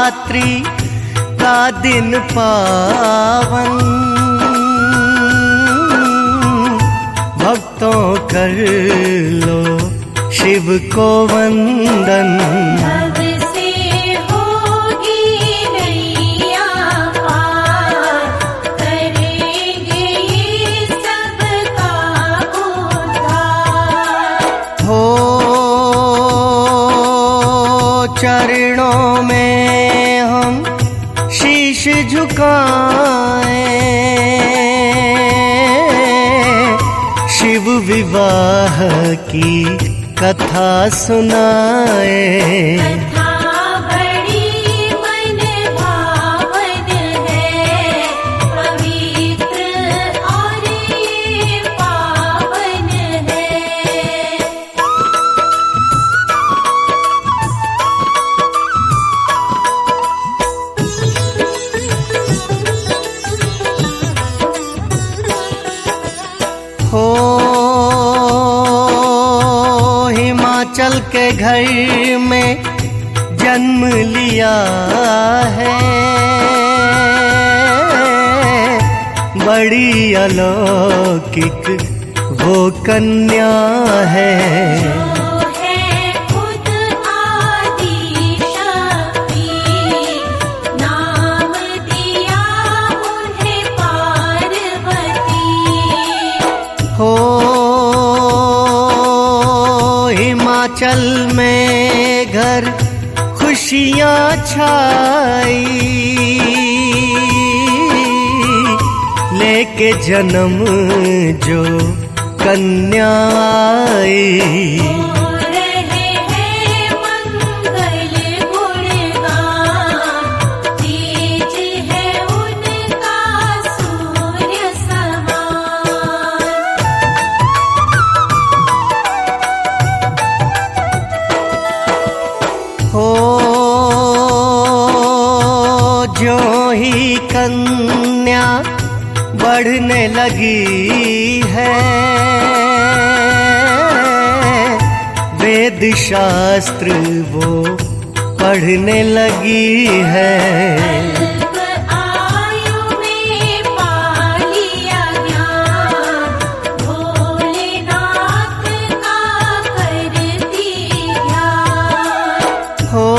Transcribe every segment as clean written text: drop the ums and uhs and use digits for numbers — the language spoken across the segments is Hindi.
शिवरात्रि का दिन पावन, भक्तों कर लो शिव को वंदन। अब से होगी नैया पार, करेंगे ये सबका उद्धार। हो चरणों में हम शीश झुकाएं, शिव विवाह की कथा सुनाए। कथा बड़ी मन भावन है, पवित्र और ये पावन है। हो हिमाचल के घर में जन्म लिया है, बड़ी अलौकिक वो कन्या है। जो है खुद आदि शक्ति, नाम दिया उन्हें पार्वती। हो हिमाचल में घर खुशियाँ छाई, लेके जन्म जो कन्या आई। हो रहे हैं मंगल गुणगान, तेज है उनका सूर्य समान। हो जो ही कन्या बढ़ने लगी है, वेद शास्त्र वो पढ़ने लगी है। अल्प आयु में पा लिया ज्ञान, भोलेनाथ का करती ध्यान। हो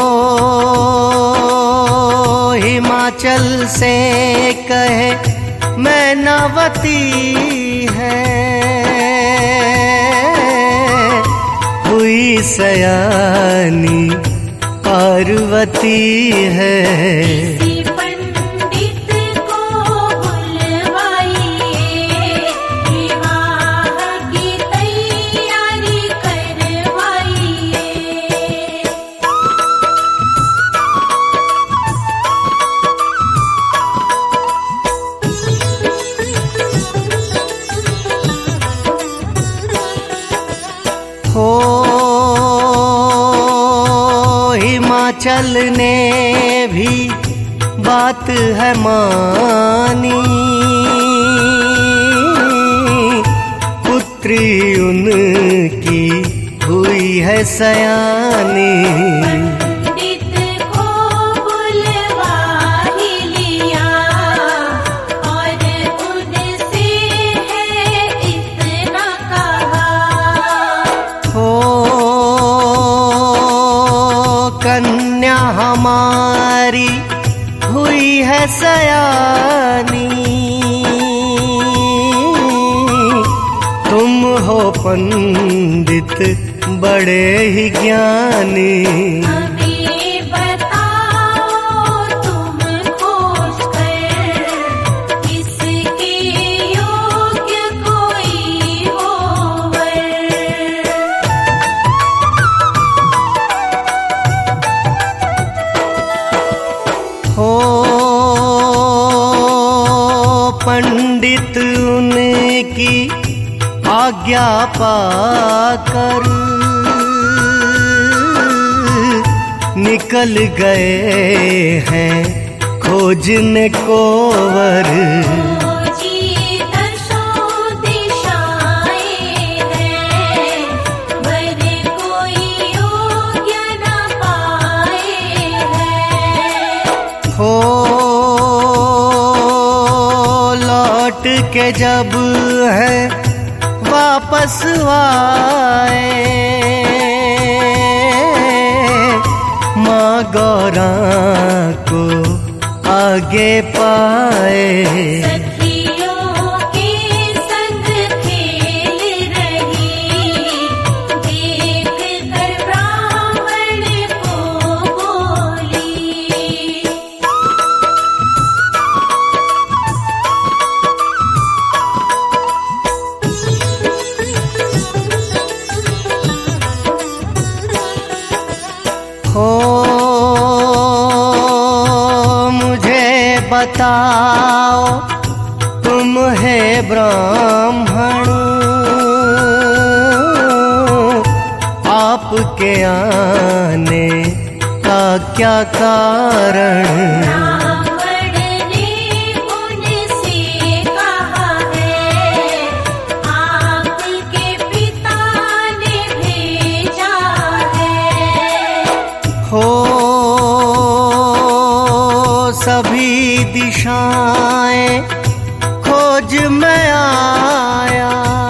हिमाचल से कहे मैनावती है, हुई सयानी पार्वती है। किसी पंडित को बुलवाइए, विवाह की तैयारी करवाइए। हो हिमाचल ने भी बात है मानी, पुत्री उनकी हुई है सयानी। पंडित को बुलवा ही लिया, और उनसे है इतना कहा। हो कन्या हमारी हुई है सयानी, तुम हो पंडित बड़े ही ज्ञानी। हमें बताओ तुम खोज कर, इसके योग्य कोई होवर। हो पंडित उनकी आज्ञा पाकर निकल गए हैं खोजने को वर। खोजी दसों दिशाएं हैं, वर कोई योग्य न पाए हैं। के जब है वापस आए, माँ गौरा को आगे पाए। सखियों के संग खेल रही, देख कर ब्राह्मण को बोली। हो मुझे बताओ तुम है ब्राह्मण, आपके आने का क्या कारण? ब्राह्मण ने उनसे कहा है, आपके पिता ने भेजा है। हो सभी दिशाएं खोज मैं आया,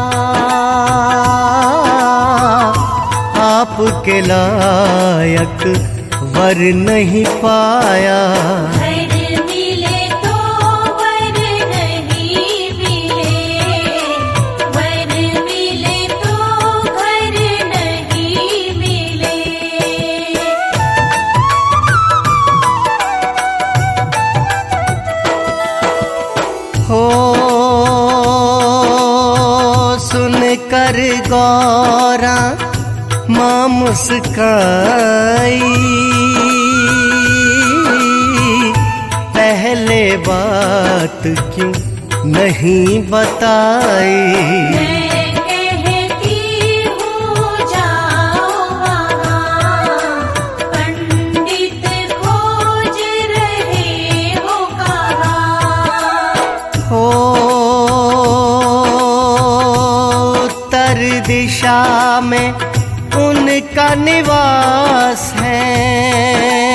आपके लायक वर नहीं पाया। घर मिले तो वर नहीं मिले, वर मिले तो घर नहीं मिले। हो सुनकर गौरा माँ मुस्काई, पहले बात क्यों नहीं बताई? मैं कहती हूँ जाओ वहाँ, पंडित खोज रहे हो कहाँ। हो उत्तर दिशा में उनका निवास है,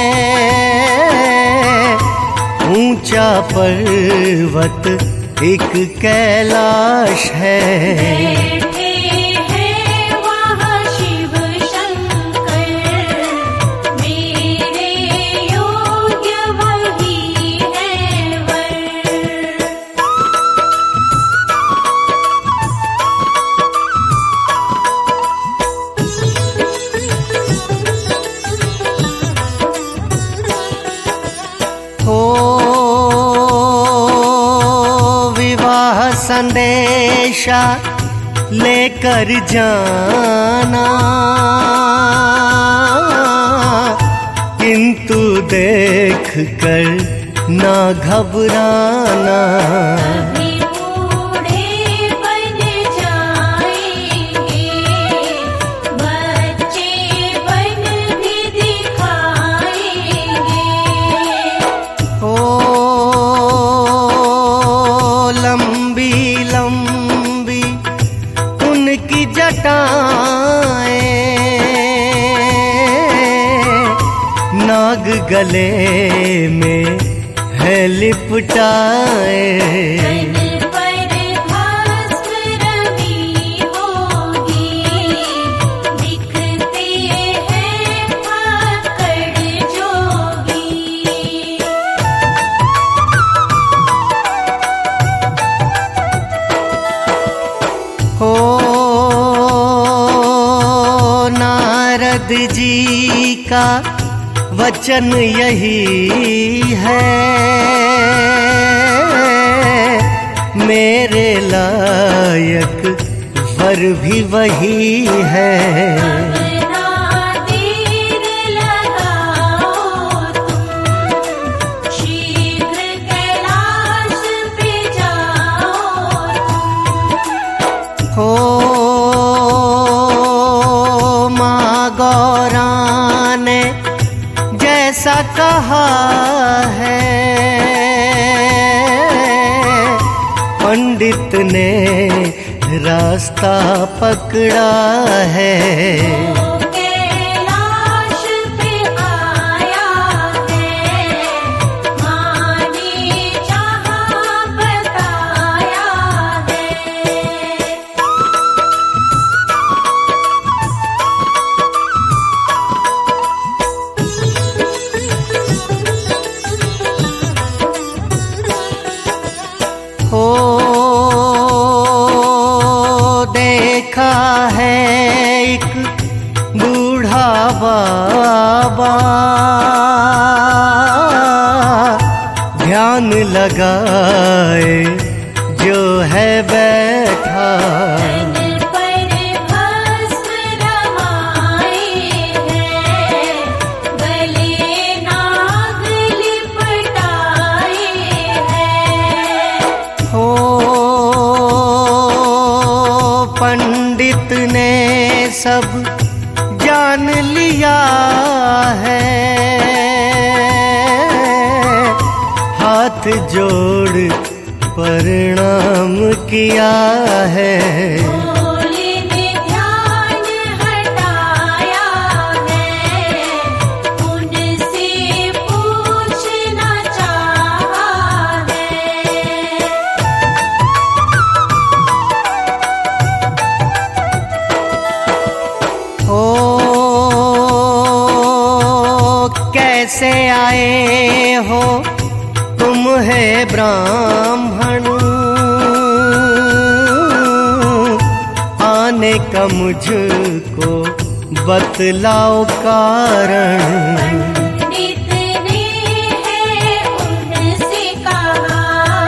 ऊंचा पर्वत एक कैलाश है। बैठे हैं वहाँ शिव शंकर, मेरे योग्य वही है वर। हो विवाह संदेशा लेकर जाना, किंतु देख कर ना घबराना। अभी बूढ़े बन जाएंगे, बच्चे बन भी दिखाएंगे। हो लंबी लंबी उनकी जटाएं, नाग गले में है लिपटाए। तन पर भस्म रवि होगी, दिखते हैं आकड़ जोगी। हो नारद जी का वचन यही है, मेरे लायक वर भी वही है। अपना देर लगाओ तुम, शीघ्र कैलाश पे जाओ तुम। हो माँ गौरा ने जैसा कहा है, पंडित ने रास्ता पकड़ा है। कैलाश पे आया है, माँ ने जहाँ बताया देखा है एक बूढ़ा बाबा, ध्यान लगाए जो है बैठा। तन पर भस्म रमाए हैं, गले नाग लिपटाए हैं। हो पंडित ने सब जान लिया है, हाथ जोड़ प्रणाम किया है। भोले ने ध्यान हटाया है, उनसे पूछना चाहा है। ओ कैसे आए हो तुम है ब्राह्मण, आने का मुझको बतलाओ कारण। पंडित ने है उनसे कहा,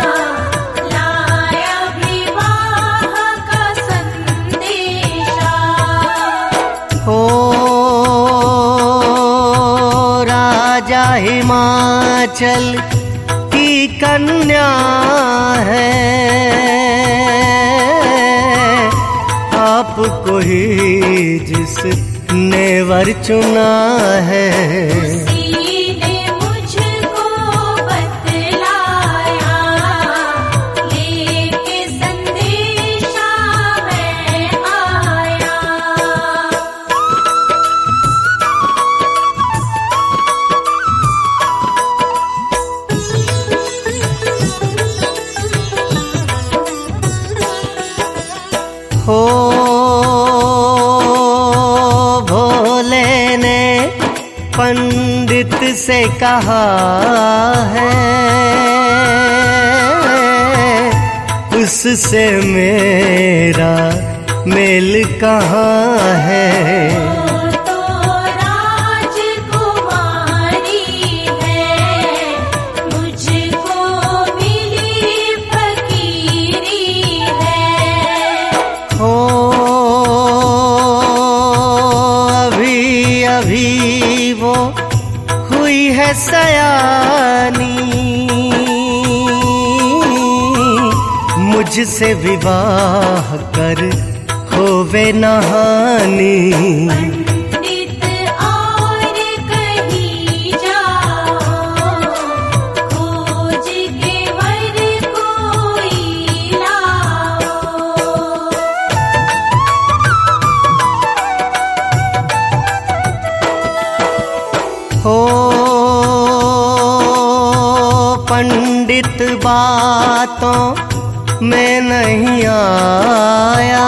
लाया विवाह का संदेशा। हो राजा हिमाचल की कन्या है, आपको ही जिसने वर चुना है। उसी ने मुझको बतलाया, लेके संदेशा मैं आया। हो भोले ने पंडित से कहा है, उससे मेरा मेल कहाँ है। वो तो राजकुमारी है, मुझको मिली फकीरी है। हो अभी अभी वो हुई है सयानी, मुझसे विवाह कर होवे नहानी। पंडित और कहीं जाओ, खोज के वर कोई लाओ। हो पंडित बातों में नहीं आया,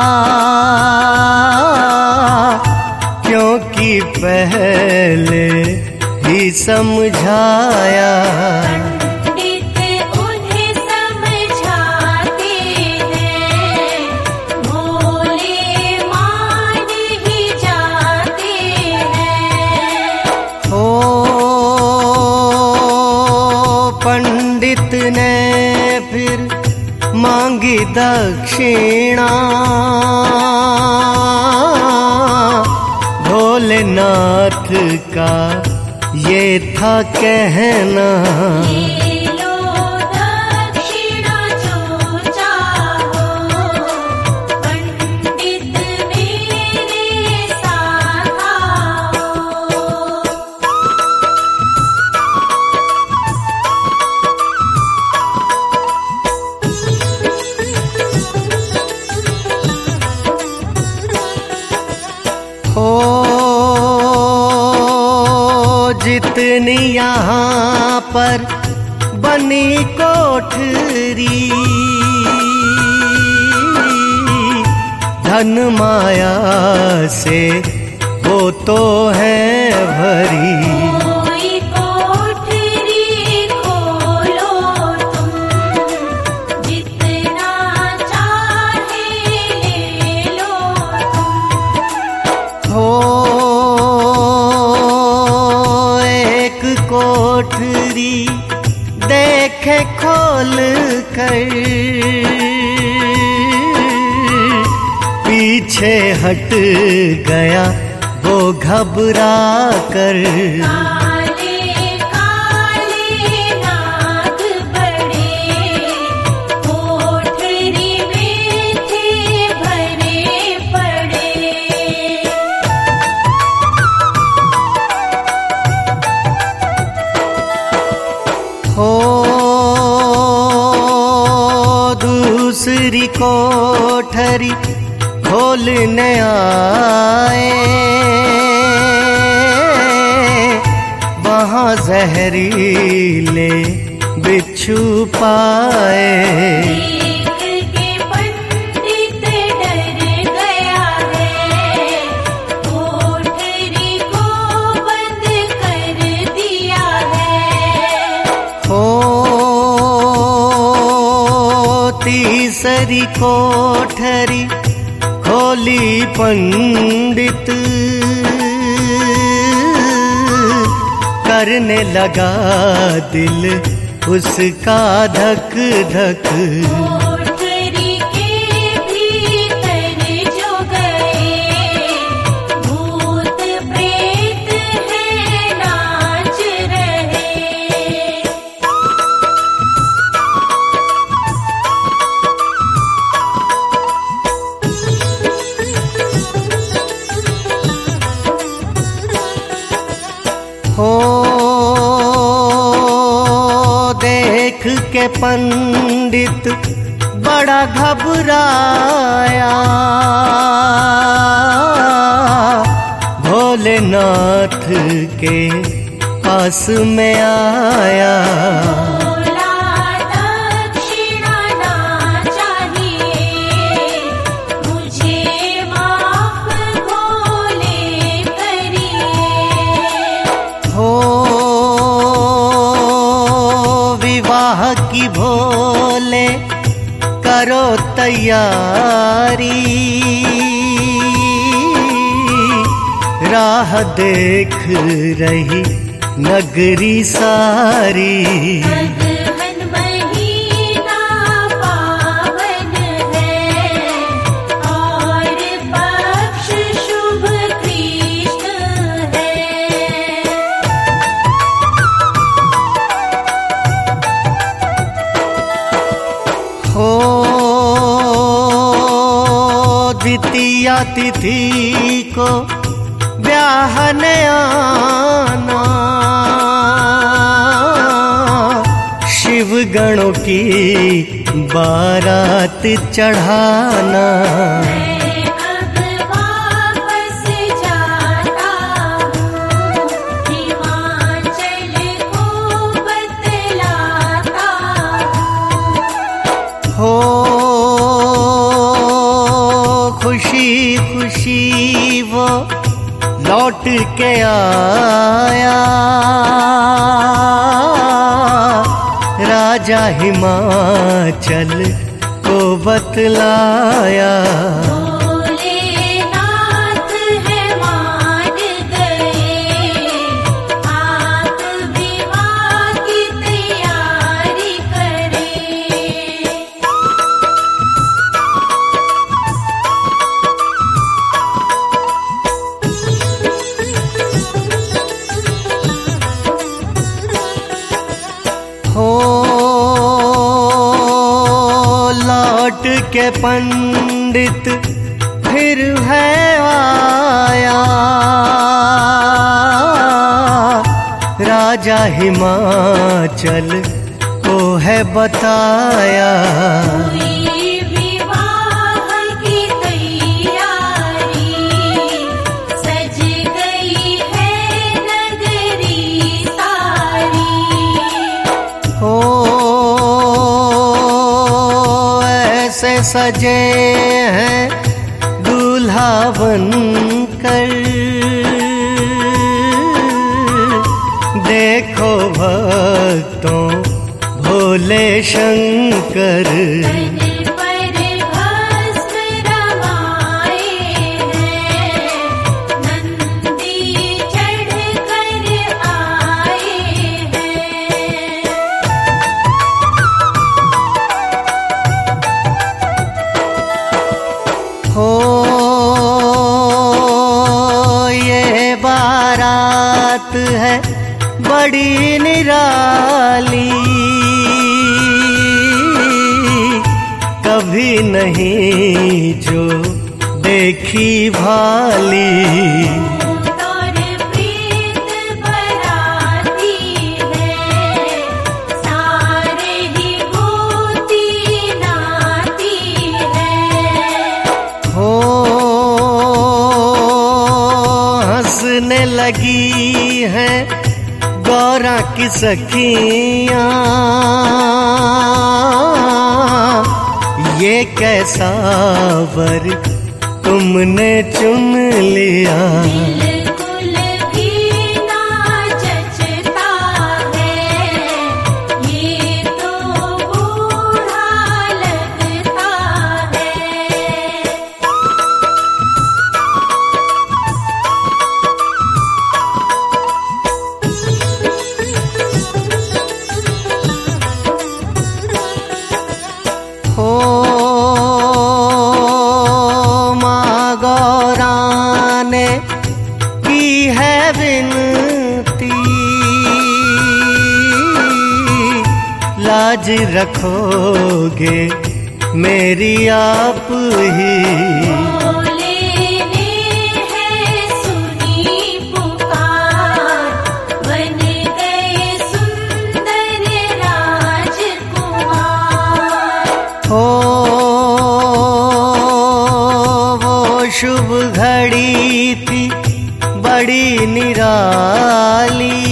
क्योंकि पहले ही समझाया। पंडित उन्हें समझाते हैं, भोले मान ही जाते हैं। हो पंडित ने फिर मांगी दक्षिणा, भोलेनाथ का ये था कहना। ले लो दक्षिणा जो चाहो, पंडित मेरे साथ आओ। हो जितनी यहाँ पर बनी कोठरी, धन माया से वो तो है भरी। कोई कोठरी खोलो तुम, जितना चाहे ले लो पीछे हट गया वो घबरा कर। काले काले नाग बड़े कोठरी में थे भरे पड़े। हो दूसरी कोठरी खोलने आए, वहाँ जहरीले बिच्छू पाए। देख के पंडित डर गया है, कोठरी को बंद कर दिया है। हो तीसरी कोठरी खोली पंडित, करने लगा दिल उसका धक धक। कोठरी के भीतर जो गए भूत प्रेत है नाच रहे। हो देख के पंडित बड़ा घबराया, भोलेनाथ के पास में आया। बोला दक्षिणा ना चाहिए, मुझे माफ भोले करिए। हो विवाह की भोले करो तैयारी, राह देख रही नगरी सारी। अगहन महीना पावन है और पक्ष शुभ कृष्ण है। हो द्वितीया तिथि को ब्याहने आना, शिव गणों की बारात चढ़ाना। मैं अब वापस जाता हूँ, हिमाचल को बतलाता हूँ। हो खुशी खुशी वो लौट के आया, राजा हिमाचल को बतलाया। भोलेनाथ है मान गए, आप विवाह की तैयारी करें। हो लौट के पंडित फिर है आया, राजा हिमाचल को है बताया। हुई विवाह की तैयारी, सज गई है नगरी सारी। हो ऐसे सजे हैं दूल्हा बनकर, देखो भक्तों भोले शंकर। तन पर भस्म रमाए हैं, नंदी चढ़ कर आए हैं। हो बड़ी निराली, कभी नहीं जो देखी भाली। और प्रीत बराती है, सारे ही होती नाती है। हो हंसने लगी है गौरा की सखियाँ, ये कैसा वर तुमने चुन लिया। बिल्कुल भी ना जचता है, ये तो बूढ़ा लगता है। हो माँ गौरा ने की है विनती, लाज रखोगे मेरी आप ही। भोले ने है सुनी पुकार, बन गए सुंदर राजकुमार। हो वो शुभ घड़ी थी बड़ी निराली,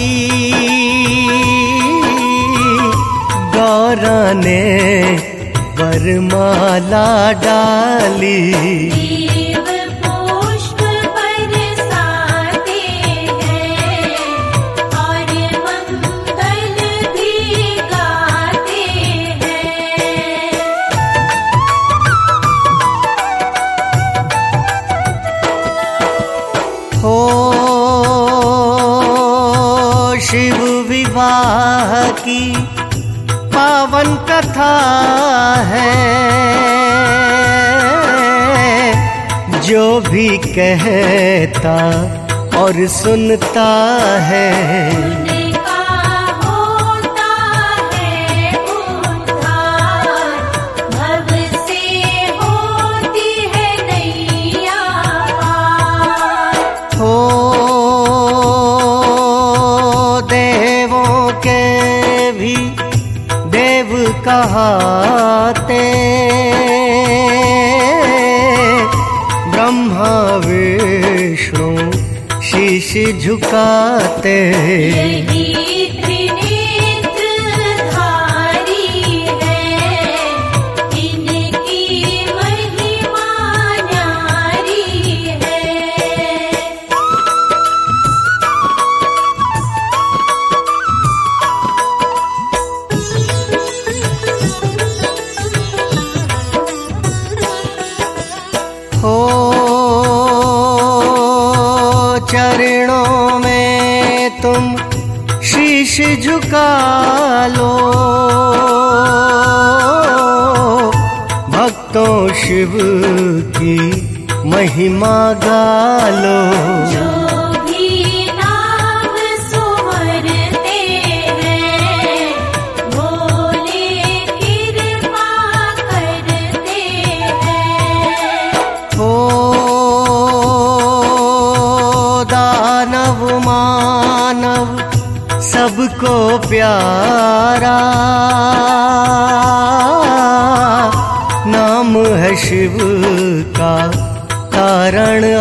गौरा ने वरमाला डाली। देव पुष्प बरसाते हैं, और मंगल भी गाते हैं। हो शिव विवाह की पावन कथा है, जो भी कहता और सुनता है। उनका होता है उद्धार, भव से होती है नैया पार। हो देवों के भी देव कहाते, ब्रह्मा विष्णु शीश झुकाते। यही त्रिनेत्र धारी है, इनकी महिमा न्यारी है। हो चरणों में तुम शीश झुका लो, भक्तों शिव की महिमा गा लो। जो भी नाम सुमरते हैं, भोले कृपा करते हैं। हो दानव मानव सबको प्यारा, नाम है शिव का कारण